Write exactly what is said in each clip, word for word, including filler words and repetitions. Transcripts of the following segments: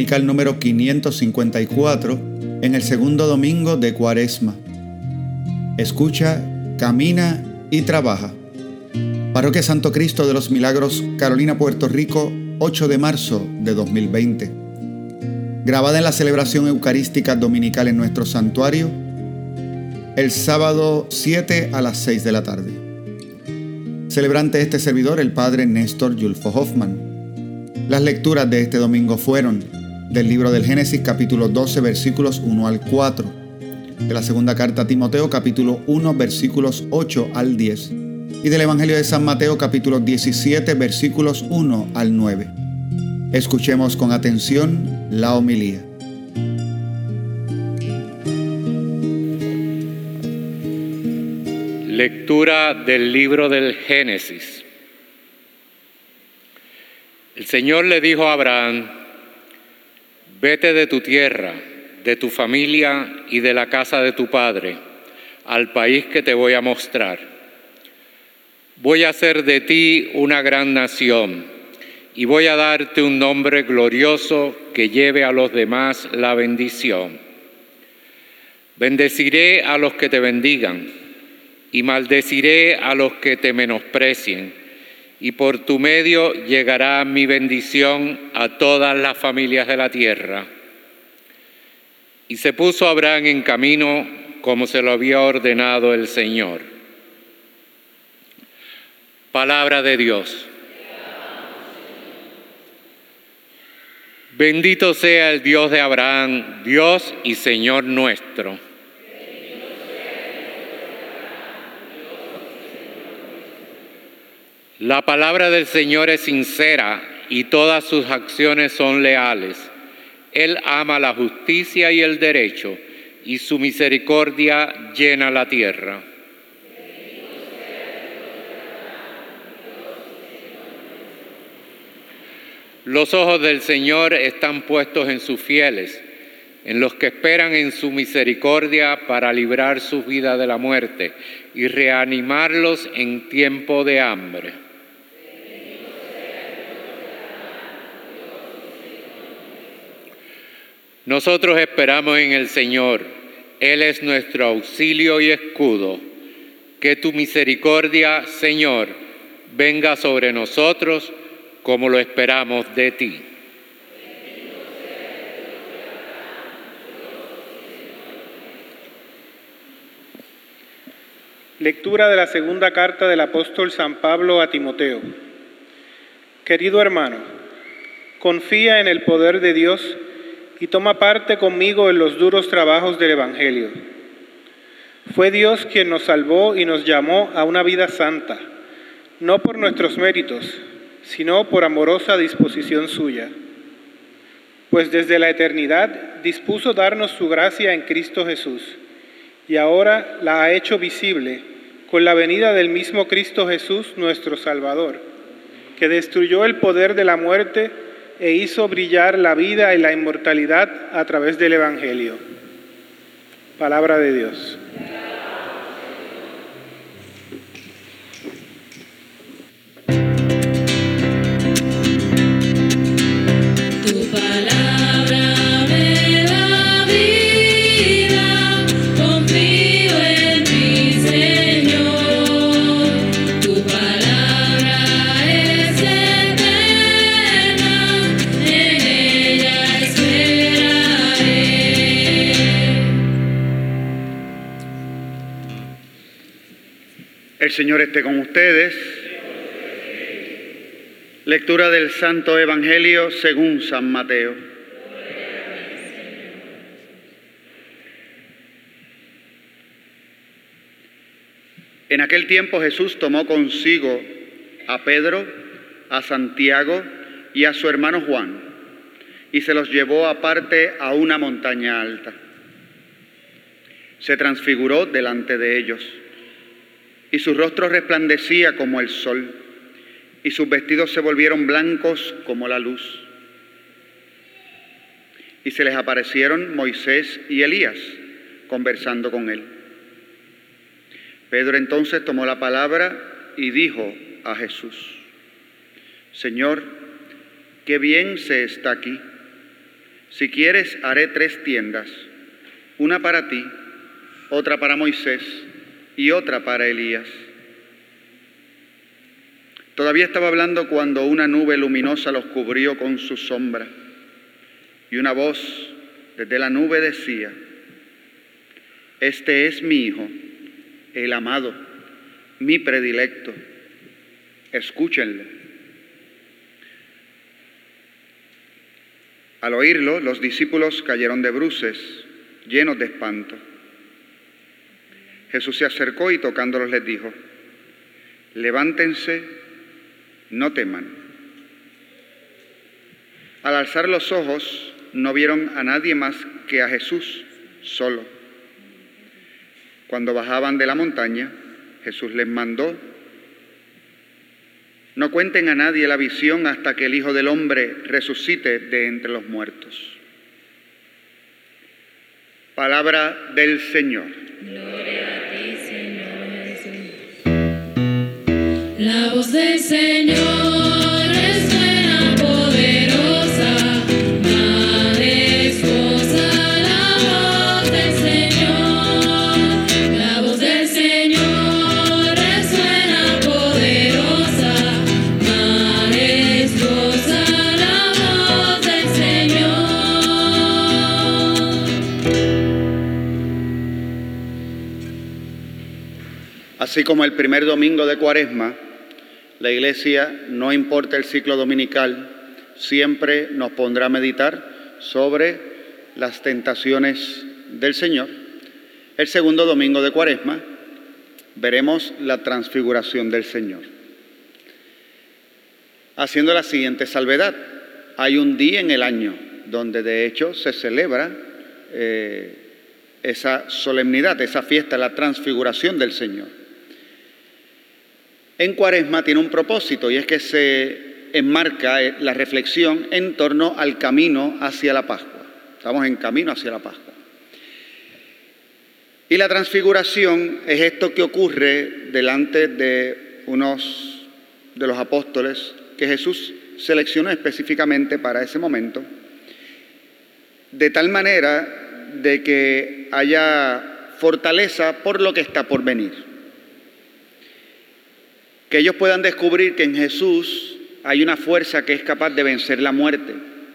dominical número quinientos cincuenta y cuatro, en el segundo domingo de Cuaresma. Escucha, camina y trabaja. Parroquia Santo Cristo de los Milagros, Carolina, Puerto Rico, ocho de marzo de dos mil veinte. Grabada en la celebración eucarística dominical en nuestro santuario, el sábado siete a las seis de la tarde. Celebrante este servidor, el padre Néstor Yulfo Hoffman. Las lecturas de este domingo fueron del libro del Génesis, capítulo doce, versículos uno al cuatro, de la segunda carta a Timoteo, capítulo uno, versículos ocho al diez, y del Evangelio de San Mateo, capítulo diecisiete, versículos uno al nueve. Escuchemos con atención la homilía. Lectura del libro del Génesis. El Señor le dijo a Abraham: vete de tu tierra, de tu familia y de la casa de tu padre, al país que te voy a mostrar. Voy a hacer de ti una gran nación y voy a darte un nombre glorioso que lleve a los demás la bendición. Bendeciré a los que te bendigan y maldeciré a los que te menosprecien, y por tu medio llegará mi bendición a todas las familias de la tierra. Y se puso Abraham en camino como se lo había ordenado el Señor. Palabra de Dios. Bendito sea el Dios de Abraham, Dios y Señor nuestro. La palabra del Señor es sincera y todas sus acciones son leales. Él ama la justicia y el derecho, y su misericordia llena la tierra. Los ojos del Señor están puestos en sus fieles, en los que esperan en su misericordia para librar sus vidas de la muerte y reanimarlos en tiempo de hambre. Nosotros esperamos en el Señor. Él es nuestro auxilio y escudo. Que tu misericordia, Señor, venga sobre nosotros como lo esperamos de ti. Lectura de la segunda carta del apóstol San Pablo a Timoteo. Querido hermano, confía en el poder de Dios y toma parte conmigo en los duros trabajos del Evangelio. Fue Dios quien nos salvó y nos llamó a una vida santa, no por nuestros méritos, sino por amorosa disposición suya. Pues desde la eternidad dispuso darnos su gracia en Cristo Jesús, y ahora la ha hecho visible con la venida del mismo Cristo Jesús, nuestro Salvador, que destruyó el poder de la muerte e hizo brillar la vida y la inmortalidad a través del Evangelio. Palabra de Dios. El Señor esté con ustedes. Lectura del Santo Evangelio según San Mateo. En aquel tiempo Jesús tomó consigo a Pedro, a Santiago y a su hermano Juan, y se los llevó aparte a una montaña alta. Se transfiguró delante de ellos, y su rostro resplandecía como el sol, y sus vestidos se volvieron blancos como la luz. Y se les aparecieron Moisés y Elías, conversando con él. Pedro entonces tomó la palabra y dijo a Jesús: Señor, qué bien se está aquí. Si quieres, haré tres tiendas, una para ti, otra para Moisés y otra para Elías. Todavía estaba hablando cuando una nube luminosa los cubrió con su sombra, y una voz desde la nube decía: este es mi Hijo, el amado, mi predilecto, escúchenlo. Al oírlo, los discípulos cayeron de bruces, llenos de espanto. Jesús se acercó y tocándolos les dijo: levántense, no teman. Al alzar los ojos, no vieron a nadie más que a Jesús solo. Cuando bajaban de la montaña, Jesús les mandó: no cuenten a nadie la visión hasta que el Hijo del Hombre resucite de entre los muertos. Palabra del Señor. Gloria a ti, Señor Jesús. La voz del Señor resuena poderosa, majestuosa, la voz del Señor. La voz del Señor resuena poderosa, majestuosa, la voz del Señor. Así como el primer domingo de Cuaresma, la Iglesia, no importa el ciclo dominical, siempre nos pondrá a meditar sobre las tentaciones del Señor. El segundo domingo de Cuaresma veremos la transfiguración del Señor. Haciendo la siguiente salvedad: hay un día en el año donde de hecho se celebra eh, esa solemnidad, esa fiesta, la transfiguración del Señor. En Cuaresma tiene un propósito, y es que se enmarca la reflexión en torno al camino hacia la Pascua. Estamos en camino hacia la Pascua. Y la transfiguración es esto que ocurre delante de unos de los apóstoles que Jesús seleccionó específicamente para ese momento, de tal manera de que haya fortaleza por lo que está por venir. Que ellos puedan descubrir que en Jesús hay una fuerza que es capaz de vencer la muerte.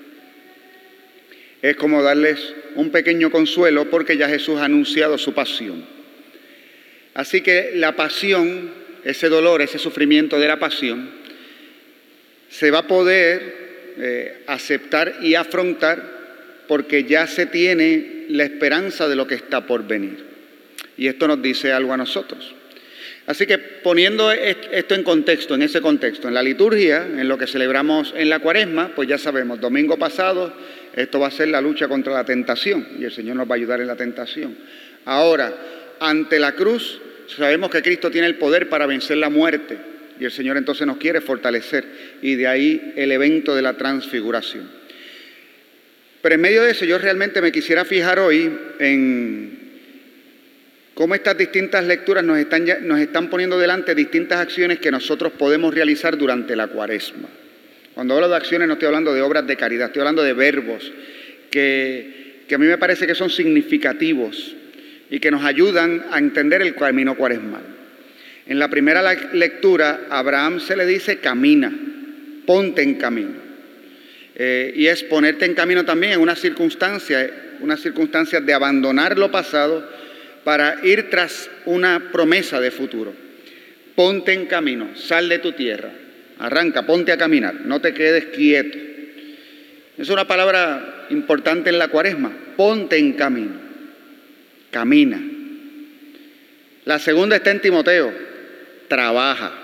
Es como darles un pequeño consuelo porque ya Jesús ha anunciado su pasión. Así que la pasión, ese dolor, ese sufrimiento de la pasión, se va a poder eh, aceptar y afrontar porque ya se tiene la esperanza de lo que está por venir. Y esto nos dice algo a nosotros. Así que poniendo esto en contexto, en ese contexto, en la liturgia, en lo que celebramos en la Cuaresma, pues ya sabemos, domingo pasado, esto va a ser la lucha contra la tentación, y el Señor nos va a ayudar en la tentación. Ahora, ante la cruz, sabemos que Cristo tiene el poder para vencer la muerte, y el Señor entonces nos quiere fortalecer, y de ahí el evento de la transfiguración. Pero en medio de eso, yo realmente me quisiera fijar hoy en cómo estas distintas lecturas nos están, nos están poniendo delante distintas acciones que nosotros podemos realizar durante la Cuaresma. Cuando hablo de acciones no estoy hablando de obras de caridad, estoy hablando de verbos que, que a mí me parece que son significativos y que nos ayudan a entender el camino cuaresmal. En la primera lectura, a Abraham se le dice camina, ponte en camino. Eh, y es ponerte en camino también en una circunstancia, unas circunstancias de abandonar lo pasado para ir tras una promesa de futuro. Ponte en camino, sal de tu tierra, arranca, ponte a caminar, no te quedes quieto. Es una palabra importante en la Cuaresma, ponte en camino, camina. La segunda está en Timoteo, trabaja,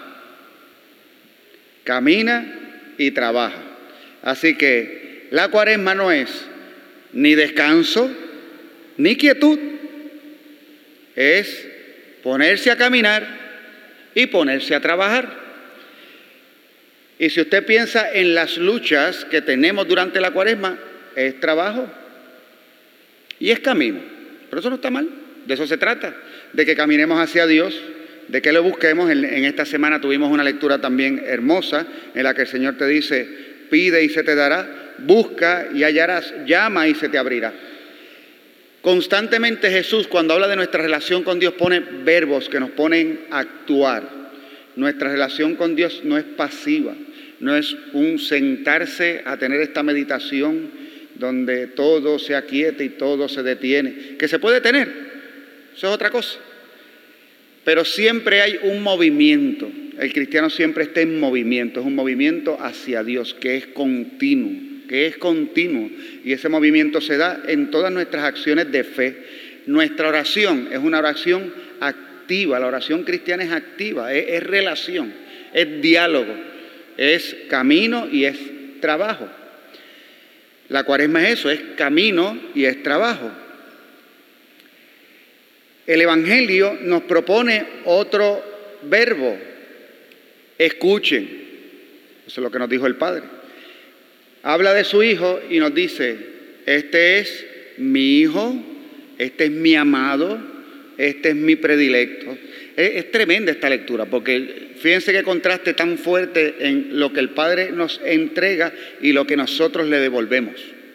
camina y trabaja. Así que la Cuaresma no es ni descanso, ni quietud, es ponerse a caminar y ponerse a trabajar. Y si usted piensa en las luchas que tenemos durante la Cuaresma, es trabajo y es camino. Pero eso no está mal, de eso se trata, de que caminemos hacia Dios, de que lo busquemos. En, en esta semana tuvimos una lectura también hermosa en la que el Señor te dice, pide y se te dará, busca y hallarás, llama y se te abrirá. Constantemente Jesús, cuando habla de nuestra relación con Dios, pone verbos que nos ponen a actuar. Nuestra relación con Dios no es pasiva, no es un sentarse a tener esta meditación donde todo se aquieta y todo se detiene, que se puede tener, eso es otra cosa. Pero siempre hay un movimiento, el cristiano siempre está en movimiento, es un movimiento hacia Dios que es continuo, que es continuo, y ese movimiento se da en todas nuestras acciones de fe. Nuestra oración es una oración activa, la oración cristiana es activa, es, es relación, es diálogo, es camino y es trabajo. La Cuaresma es eso, es camino y es trabajo. El Evangelio nos propone otro verbo, escuchen, eso es lo que nos dijo el Padre. Habla de su Hijo y nos dice, este es mi Hijo, este es mi amado, este es mi predilecto. Es, es tremenda esta lectura, porque fíjense qué contraste tan fuerte en lo que el Padre nos entrega y lo que nosotros le devolvemos.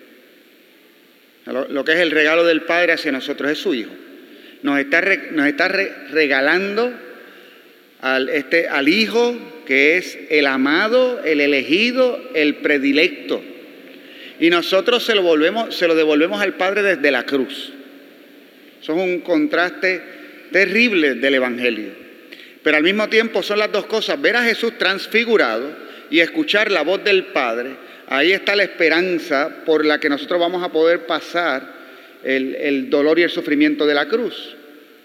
Lo, lo que es el regalo del Padre hacia nosotros es su Hijo. Nos está, re, nos está re, regalando al, este, al Hijo que es el amado, el elegido, el predilecto. Y nosotros se lo, volvemos, se lo devolvemos al Padre desde la cruz. Eso es un contraste terrible del Evangelio. Pero al mismo tiempo son las dos cosas. Ver a Jesús transfigurado y escuchar la voz del Padre. Ahí está la esperanza por la que nosotros vamos a poder pasar El, el dolor y el sufrimiento de la cruz.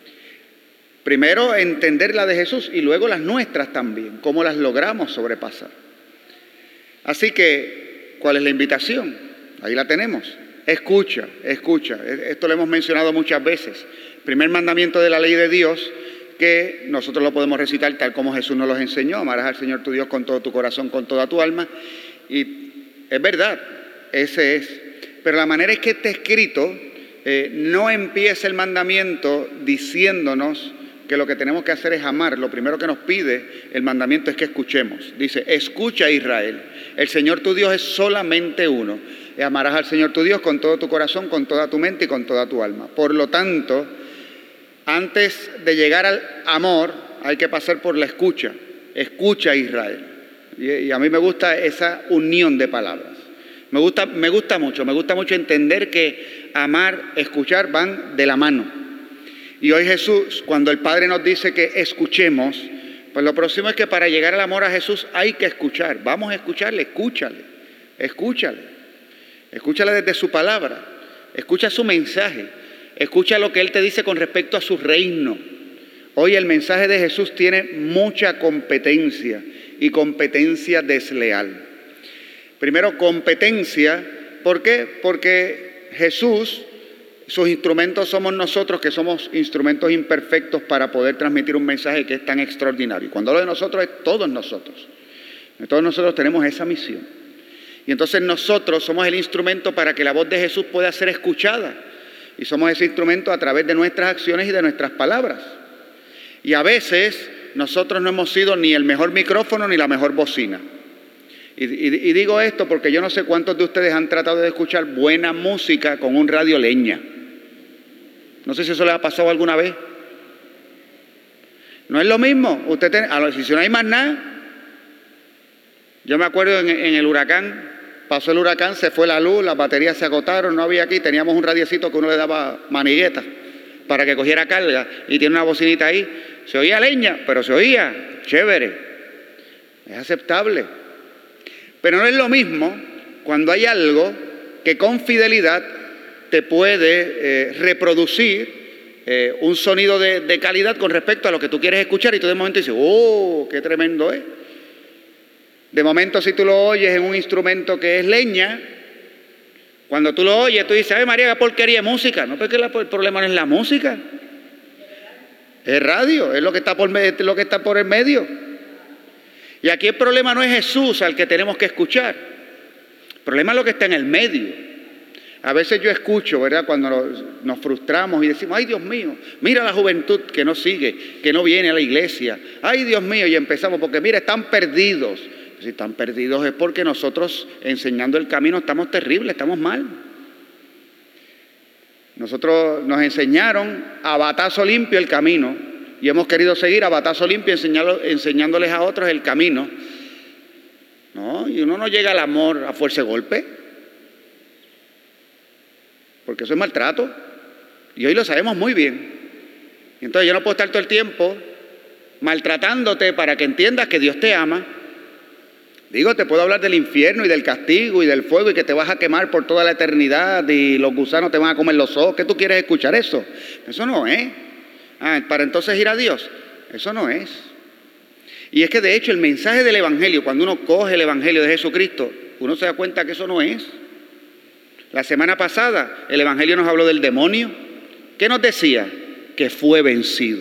Primero entender la de Jesús y luego las nuestras también, cómo las logramos sobrepasar. Así que, ¿cuál es la invitación? Ahí la tenemos. Escucha, escucha. Esto lo hemos mencionado muchas veces. Primer mandamiento de la ley de Dios, que nosotros lo podemos recitar tal como Jesús nos los enseñó. Amarás al Señor tu Dios con todo tu corazón, con toda tu alma. Y es verdad, ese es. Pero la manera en que está escrito, Eh, no empieza el mandamiento diciéndonos que lo que tenemos que hacer es amar. Lo primero que nos pide el mandamiento es que escuchemos. Dice, escucha Israel, el Señor tu Dios es solamente uno. Y amarás al Señor tu Dios con todo tu corazón, con toda tu mente y con toda tu alma. Por lo tanto, antes de llegar al amor, hay que pasar por la escucha. Escucha Israel. Y, y a mí me gusta esa unión de palabras. Me gusta, me gusta mucho, me gusta mucho entender que amar, escuchar van de la mano. Y hoy Jesús, cuando el Padre nos dice que escuchemos, pues lo próximo es que para llegar al amor a Jesús hay que escuchar. Vamos a escucharle, escúchale, escúchale. Escúchale desde su palabra, escucha su mensaje, escucha lo que Él te dice con respecto a su reino. Hoy el mensaje de Jesús tiene mucha competencia y competencia desleal. Primero, competencia. ¿Por qué? Porque Jesús, sus instrumentos somos nosotros, que somos instrumentos imperfectos para poder transmitir un mensaje que es tan extraordinario. Cuando hablo de nosotros, es todos nosotros. Todos nosotros tenemos esa misión. Y entonces nosotros somos el instrumento para que la voz de Jesús pueda ser escuchada. Y somos ese instrumento a través de nuestras acciones y de nuestras palabras. Y a veces nosotros no hemos sido ni el mejor micrófono ni la mejor bocina. Y, y, y digo esto porque yo no sé cuántos de ustedes han tratado de escuchar buena música con un radio leña. No sé si eso les ha pasado alguna vez. No es lo mismo. Usted tiene, a lo, si no hay más nada. Yo me acuerdo en, en el huracán, pasó el huracán, se fue la luz, las baterías se agotaron, no había aquí, teníamos un radiecito que uno le daba manigueta para que cogiera carga y tiene una bocinita ahí. Se oía leña, pero se oía, chévere, es aceptable. Pero no es lo mismo cuando hay algo que con fidelidad te puede eh, reproducir eh, un sonido de, de calidad con respecto a lo que tú quieres escuchar y tú de momento dices, ¡oh, qué tremendo es! De momento si tú lo oyes en un instrumento que es leña, cuando tú lo oyes tú dices, ¡ay María, qué porquería de música! No, porque el problema no es la música, es radio, es lo que está por, lo que está por el medio. Y aquí el problema no es Jesús al que tenemos que escuchar. El problema es lo que está en el medio. A veces yo escucho, ¿verdad? Cuando nos, nos frustramos y decimos, ay Dios mío, mira la juventud que no sigue, que no viene a la iglesia. Ay Dios mío, y empezamos, porque mira, están perdidos. Si están perdidos es porque nosotros enseñando el camino estamos terribles, estamos mal. Nosotros nos enseñaron a batazo limpio el camino y hemos querido seguir a batazo limpio enseñándoles a otros el camino. No, y uno no llega al amor a fuerza de golpe, porque eso es maltrato, y hoy lo sabemos muy bien. Y entonces yo no puedo estar todo el tiempo maltratándote para que entiendas que Dios te ama. Digo, te puedo hablar del infierno y del castigo y del fuego y que te vas a quemar por toda la eternidad y los gusanos te van a comer los ojos. ¿Qué tú quieres escuchar eso? Eso no es. Ah, para entonces ir a Dios. Eso no es. Y es que de hecho el mensaje del Evangelio, cuando uno coge el Evangelio de Jesucristo, uno se da cuenta que eso no es. La semana pasada el Evangelio nos habló del demonio. ¿Qué nos decía? Que fue vencido.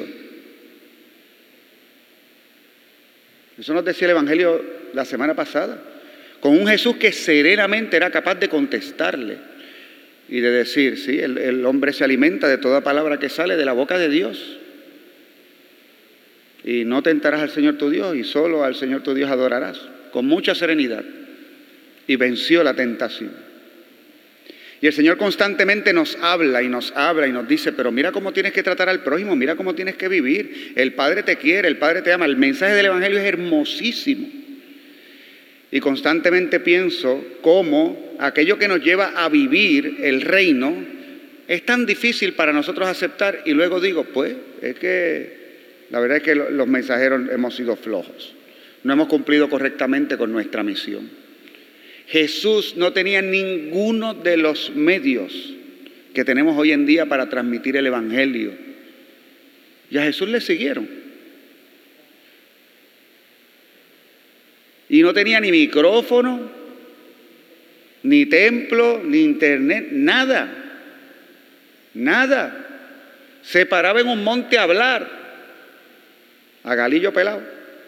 Eso nos decía el Evangelio la semana pasada, con un Jesús que serenamente era capaz de contestarle y de decir, sí, el, el hombre se alimenta de toda palabra que sale de la boca de Dios. Y no tentarás al Señor tu Dios y solo al Señor tu Dios adorarás, con mucha serenidad. Y venció la tentación. Y el Señor constantemente nos habla y nos habla y nos dice, pero mira cómo tienes que tratar al prójimo, mira cómo tienes que vivir. El Padre te quiere, el Padre te ama. El mensaje del Evangelio es hermosísimo. Y constantemente pienso cómo aquello que nos lleva a vivir el reino es tan difícil para nosotros aceptar. Y luego digo, pues, es que la verdad es que los mensajeros hemos sido flojos. No hemos cumplido correctamente con nuestra misión. Jesús no tenía ninguno de los medios que tenemos hoy en día para transmitir el Evangelio. Y a Jesús le siguieron. Y no tenía ni micrófono, ni templo, ni internet, nada. Nada. Se paraba en un monte a hablar, a galillo pelado.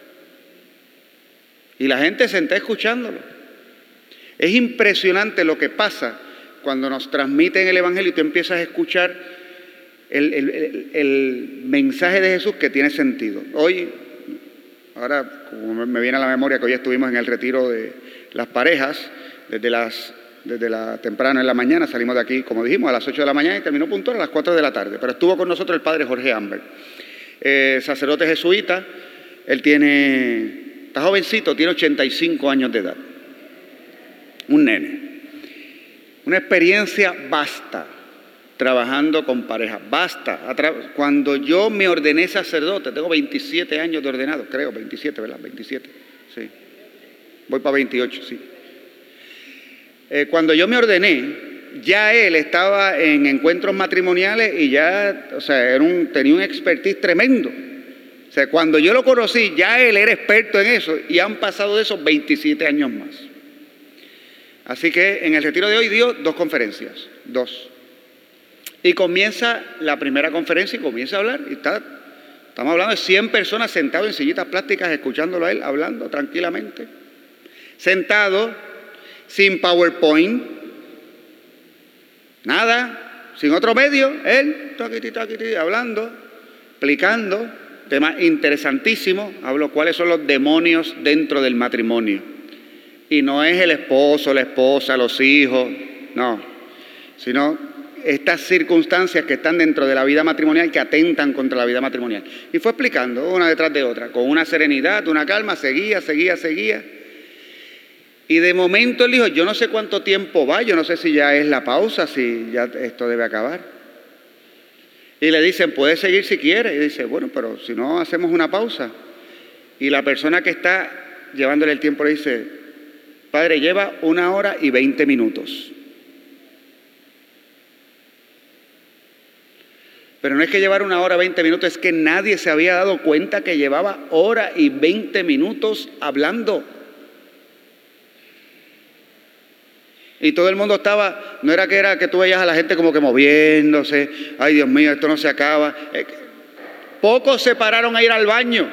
Y la gente sentada escuchándolo. Es impresionante lo que pasa cuando nos transmiten el Evangelio y tú empiezas a escuchar el, el, el, el mensaje de Jesús que tiene sentido. Hoy, ahora como me viene a la memoria que hoy estuvimos en el retiro de las parejas, desde las desde la temprano en la mañana, salimos de aquí, como dijimos, a las ocho de la mañana y terminó puntual a las cuatro de la tarde. Pero estuvo con nosotros el padre Jorge Amber, eh, sacerdote jesuita. Él tiene, está jovencito, tiene ochenta y cinco años de edad. Un nene. Una experiencia vasta trabajando con parejas. Basta. Cuando yo me ordené sacerdote, tengo veintisiete años de ordenado, creo, veintisiete, ¿verdad? veintisiete, sí. Voy para veintiocho, sí. Eh, cuando yo me ordené, ya él estaba en encuentros matrimoniales y ya, o sea, era un, tenía un expertise tremendo. O sea, cuando yo lo conocí, ya él era experto en eso y han pasado de esos veintisiete años más. Así que en el retiro de hoy dio dos conferencias, dos. Y comienza la primera conferencia y comienza a hablar. Y está, estamos hablando de cien personas sentadas en sillitas plásticas, escuchándolo a él, hablando tranquilamente. Sentado, sin PowerPoint, nada, sin otro medio, él, taquiti, taquiti, hablando, explicando, tema interesantísimo, hablo cuáles son los demonios dentro del matrimonio. Y no es el esposo, la esposa, los hijos, no, sino estas circunstancias que están dentro de la vida matrimonial que atentan contra la vida matrimonial. Y fue explicando una detrás de otra, con una serenidad, una calma, seguía, seguía, seguía. Y de momento él dijo, yo no sé cuánto tiempo va, yo no sé si ya es la pausa, si ya esto debe acabar. Y le dicen, puede seguir si quiere. Y dice, bueno, pero si no hacemos una pausa. Y la persona que está llevándole el tiempo le dice, padre, lleva una hora y veinte minutos. Pero no es que llevara una hora y veinte minutos, es que nadie se había dado cuenta que llevaba hora y veinte minutos hablando. Y todo el mundo estaba, no era que era que tú veías a la gente como que moviéndose, ay Dios mío, esto no se acaba. Pocos se pararon a ir al baño.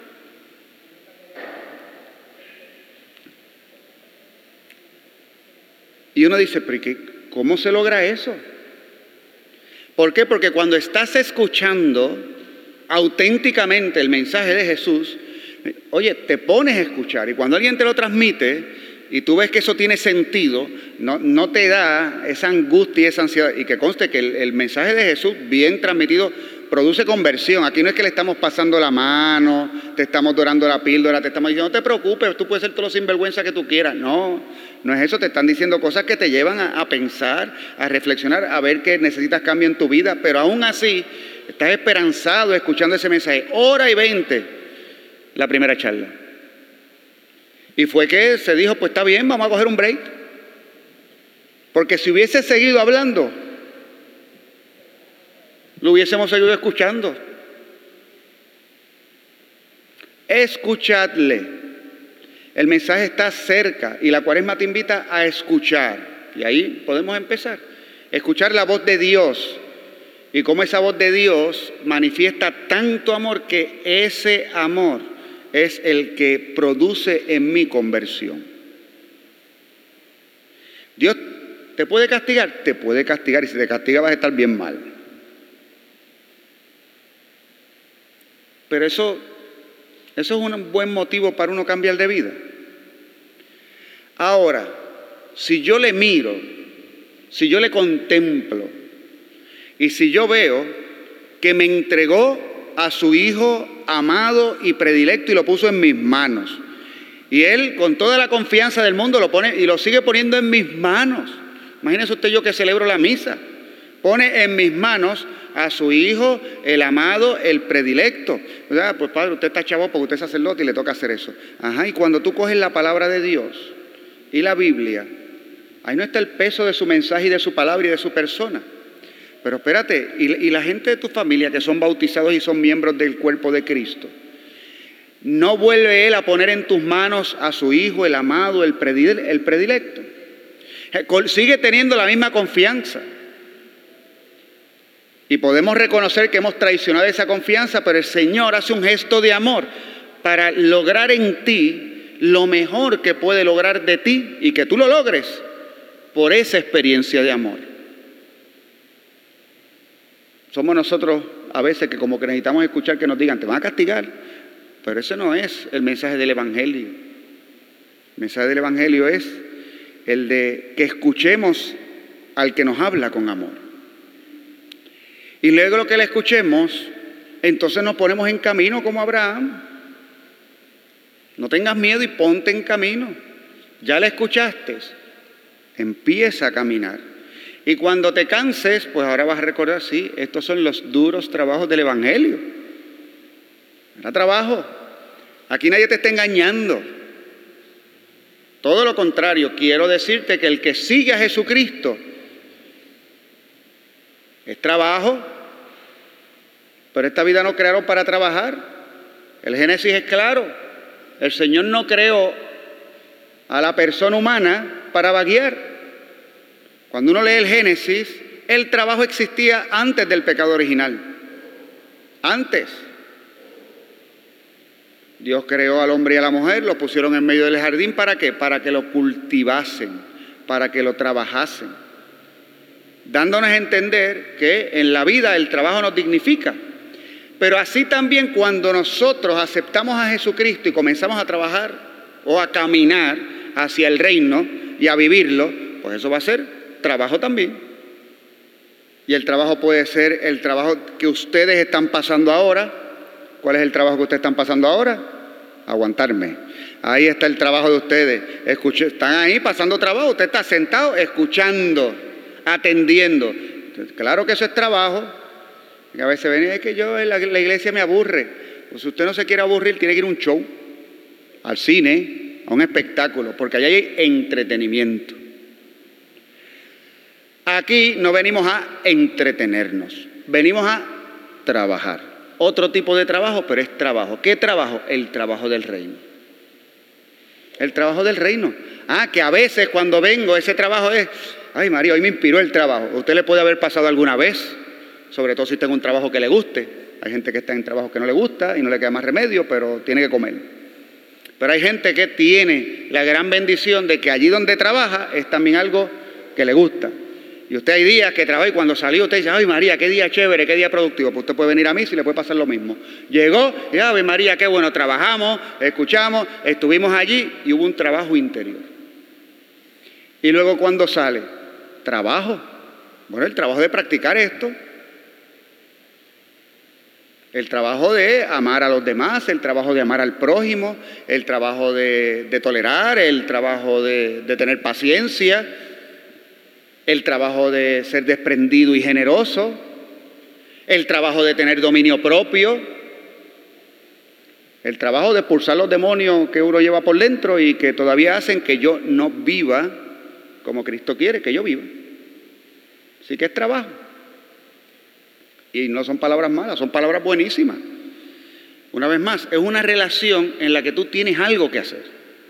Y uno dice, pero ¿qué, cómo se logra eso? ¿Por qué? Porque cuando estás escuchando auténticamente el mensaje de Jesús, Oye, te pones a escuchar y cuando alguien te lo transmite y tú ves que eso tiene sentido, no, no te da esa angustia y esa ansiedad. Y que conste que el, el mensaje de Jesús bien transmitido produce conversión. Aquí no es que le estamos pasando la mano, te estamos dorando la píldora, te estamos diciendo, no te preocupes, tú puedes ser todo lo sinvergüenza que tú quieras. No, no es eso, te están diciendo cosas que te llevan a, a pensar, a reflexionar, a ver que necesitas cambio en tu vida, pero aún así estás esperanzado escuchando ese mensaje. Hora y veinte, la primera charla. Y fue que se dijo, pues está bien, vamos a coger un break. Porque si hubiese seguido hablando, lo hubiésemos seguido escuchando. Escuchadle. El mensaje está cerca y la Cuaresma te invita a escuchar. Y ahí podemos empezar. Escuchar la voz de Dios. Y cómo esa voz de Dios manifiesta tanto amor que ese amor es el que produce en mí conversión. Dios te puede castigar, te puede castigar y si te castiga vas a estar bien mal. Pero eso, eso es un buen motivo para uno cambiar de vida. Ahora, si yo le miro, si yo le contemplo y si yo veo que me entregó a su Hijo amado y predilecto y lo puso en mis manos. Y Él, con toda la confianza del mundo, lo pone y lo sigue poniendo en mis manos. Imagínese usted yo que celebro la misa. Pone en mis manos a su Hijo, el amado, el predilecto. ¿Verdad? Pues padre, usted está chavo porque usted es sacerdote y le toca hacer eso. Ajá, y cuando tú coges la palabra de Dios y la Biblia, ahí no está el peso de su mensaje y de su palabra y de su persona. Pero espérate, y, y la gente de tu familia que son bautizados y son miembros del cuerpo de Cristo, ¿no vuelve Él a poner en tus manos a su Hijo, el amado, el predilecto? Sigue teniendo la misma confianza. Y podemos reconocer que hemos traicionado esa confianza, pero el Señor hace un gesto de amor para lograr en ti lo mejor que puede lograr de ti y que tú lo logres por esa experiencia de amor. Somos nosotros a veces que como que necesitamos escuchar que nos digan, te van a castigar. Pero ese no es el mensaje del Evangelio. El mensaje del Evangelio es el de que escuchemos al que nos habla con amor. Y luego lo que le escuchemos, entonces nos ponemos en camino como Abraham. No tengas miedo y ponte en camino. Ya le escuchaste. Empieza a caminar. Y cuando te canses, pues ahora vas a recordar, sí, estos son los duros trabajos del Evangelio. Era trabajo. Aquí nadie te está engañando. Todo lo contrario, quiero decirte que el que sigue a Jesucristo es trabajo, pero esta vida no crearon para trabajar. El Génesis es claro. El Señor no creó a la persona humana para vaguear. Cuando uno lee el Génesis, el trabajo existía antes del pecado original. Antes. Dios creó al hombre y a la mujer, los pusieron en medio del jardín, ¿para qué? Para que lo cultivasen, para que lo trabajasen. Dándonos a entender que en la vida el trabajo nos dignifica. Pero así también cuando nosotros aceptamos a Jesucristo y comenzamos a trabajar o a caminar hacia el reino y a vivirlo, pues eso va a ser trabajo también. Y el trabajo puede ser el trabajo que ustedes están pasando ahora. ¿Cuál es el trabajo que ustedes están pasando ahora? Aguantarme. Ahí está el trabajo de ustedes. Escuche, están ahí pasando trabajo. Usted está sentado escuchando, atendiendo. Claro que eso es trabajo. Y a veces ven, es que yo en la, la iglesia me aburre. Pues si usted no se quiere aburrir, tiene que ir a un show, al cine, a un espectáculo, porque allá hay entretenimiento. Aquí no venimos a entretenernos, venimos a trabajar. Otro tipo de trabajo, pero es trabajo. ¿Qué trabajo? El trabajo del reino. El trabajo del reino. Ah, que a veces cuando vengo ese trabajo es, ay María, hoy me inspiró el trabajo. ¿A usted le puede haber pasado alguna vez? Sobre todo si está en un trabajo que le guste. Hay gente que está en trabajo que no le gusta y no le queda más remedio, pero tiene que comer. Pero hay gente que tiene la gran bendición de que allí donde trabaja es también algo que le gusta. Y usted hay días que trabaja y cuando salió usted dice, ¡ay María, qué día chévere, qué día productivo! Pues usted puede venir a mí y le puede pasar lo mismo. Llegó y ¡ay María, qué bueno! Trabajamos, escuchamos, estuvimos allí y hubo un trabajo interior. Y luego cuando sale, trabajo. Bueno, el trabajo de practicar esto. El trabajo de amar a los demás, el trabajo de amar al prójimo, el trabajo de, de tolerar, el trabajo de, de tener paciencia, el trabajo de ser desprendido y generoso, el trabajo de tener dominio propio, el trabajo de expulsar los demonios que uno lleva por dentro y que todavía hacen que yo no viva como Cristo quiere que yo viva. Así que es trabajo. Y no son palabras malas, son palabras buenísimas. Una vez más, es una relación en la que tú tienes algo que hacer.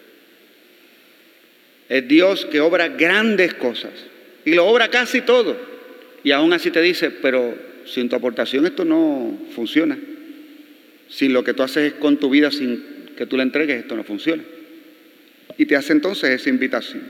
Es Dios que obra grandes cosas y lo obra casi todo. Y aún así te dice, pero sin tu aportación esto no funciona. Sin lo que tú haces con tu vida, sin que tú le entregues, esto no funciona. Y te hace entonces esa invitación.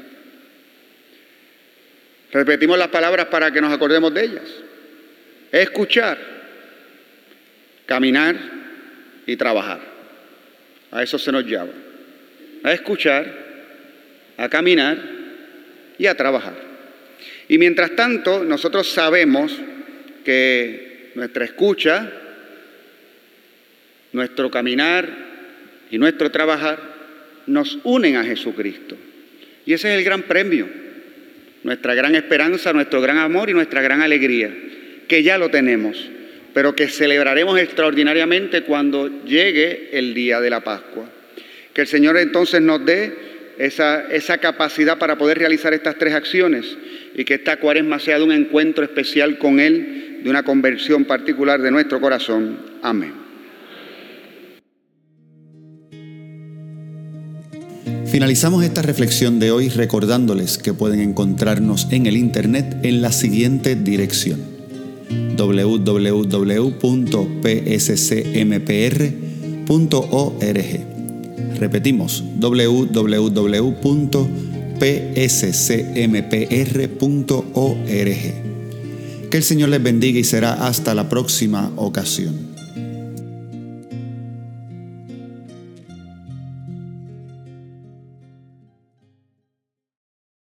Repetimos las palabras para que nos acordemos de ellas. Escuchar, caminar y trabajar. A eso se nos llama. A escuchar, a caminar y a trabajar. Y mientras tanto, nosotros sabemos que nuestra escucha, nuestro caminar y nuestro trabajar nos unen a Jesucristo. Y ese es el gran premio, nuestra gran esperanza, nuestro gran amor y nuestra gran alegría, que ya lo tenemos, pero que celebraremos extraordinariamente cuando llegue el día de la Pascua. Que el Señor entonces nos dé esa, esa capacidad para poder realizar estas tres acciones y que esta Cuaresma sea de un encuentro especial con Él, de una conversión particular de nuestro corazón. Amén. Finalizamos esta reflexión de hoy recordándoles que pueden encontrarnos en el internet en la siguiente dirección: doble u doble u doble u punto p s c m p r punto org. Repetimos, doble u doble u doble u punto p s c m p r punto org. Que el Señor les bendiga y será hasta la próxima ocasión.